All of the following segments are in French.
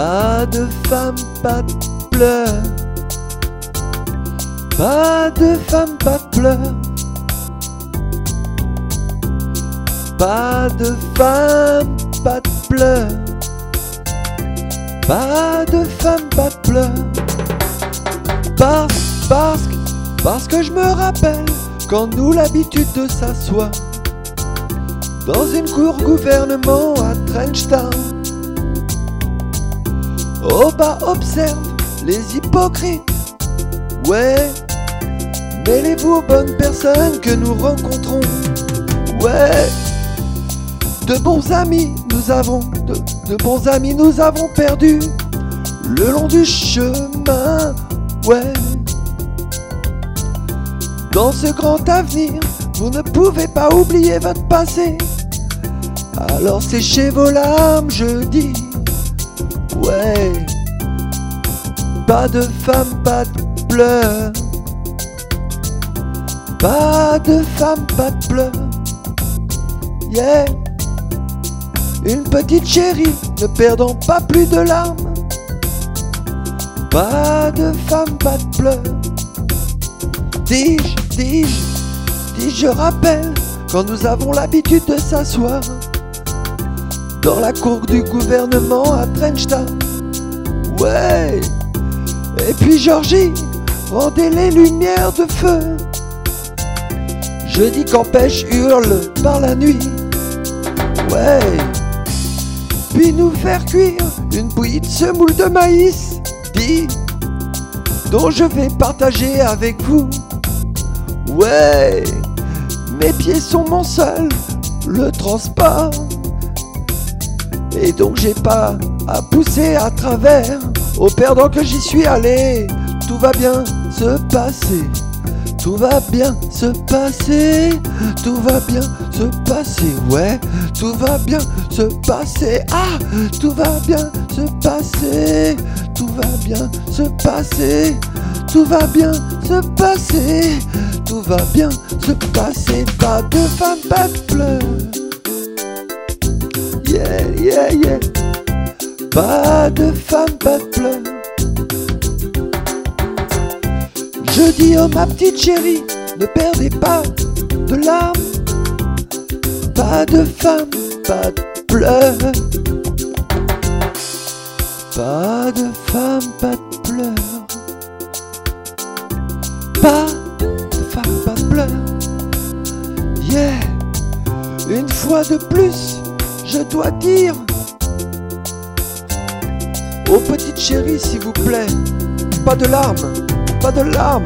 Pas de femme, pas de pleurs. Pas de femme, pas de pleurs. Pas de femme, pas de pleurs. Pas de femme, pas de pleurs. Parce que je me rappelle quand nous l'habitude de s'asseoir dans une cour gouvernement à Trenchtown. Au bas observe les hypocrites. Ouais, mêlez-vous aux bonnes personnes que nous rencontrons. Ouais, de bons amis nous avons, de bons amis nous avons perdus le long du chemin. Ouais, dans ce grand avenir, vous ne pouvez pas oublier votre passé. Alors séchez vos larmes, je dis. Ouais, pas de femme, pas de pleurs. Pas de femme, pas de pleurs. Yeah, une petite chérie, ne perdons pas plus de larmes. Pas de femme, pas de pleurs. Dis-je, je rappelle quand nous avons l'habitude de s'asseoir dans la cour du gouvernement à Trenchtown. Ouais, et puis Georgie, rendez les lumières de feu. Je dis qu'empêche hurle par la nuit. Ouais, puis nous faire cuire une bouillie de semoule de maïs, dit, dont je vais partager avec vous. Ouais, mes pieds sont mon seul, le transport. Et donc j'ai pas à pousser à travers. Au perdant que j'y suis allé, tout va bien se passer. Tout va bien se passer. Tout va bien se passer. Ouais, tout va bien se passer. Ah, tout va bien se passer. Tout va bien se passer. Tout va bien se passer. Tout va bien se passer. Pas de femme, pas de pleurs. Yeah, yeah, yeah. Pas de femme, pas de pleurs. Je dis oh ma petite chérie, ne perdez pas de larmes. Pas de femme, pas de pleurs. Pas de femme, pas de pleurs. Pas de femme, pas de pleurs. Yeah, une fois de plus, je dois dire aux petites chéries, s'il vous plaît, pas de larmes, pas de larmes.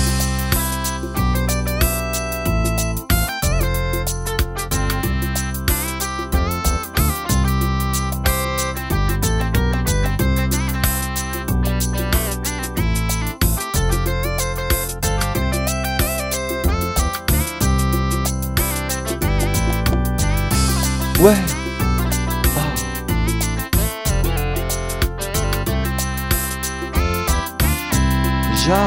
Ouais. Ja.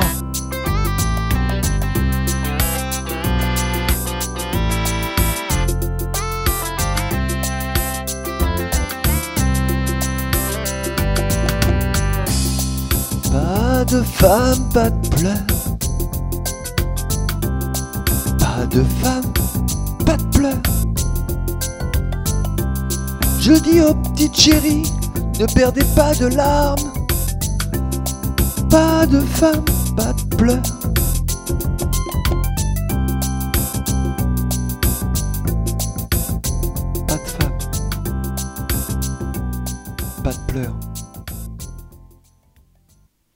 Pas de femme, pas de pleurs. Pas de femme, pas de pleurs. Je dis aux petites chéries, ne perdez pas de larmes. Pas de femme, pas de pleurs. Pas de femme, pas de pleurs.